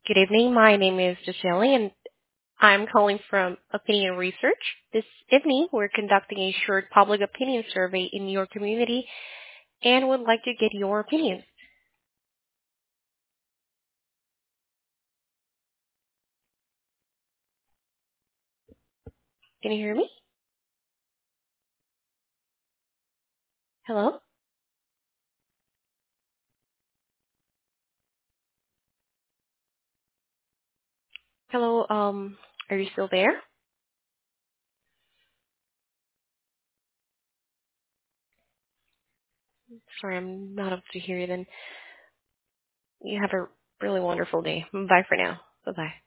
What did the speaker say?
Good evening. My name is Giselle, and I'm calling from Opinion Research. This evening, we're conducting a short public opinion survey in your community and would like to get your opinions. Can you hear me? Hello? Hello, are you still there? Sorry, I'm not able to hear you then. You have a really wonderful day. Bye for now. Bye-bye.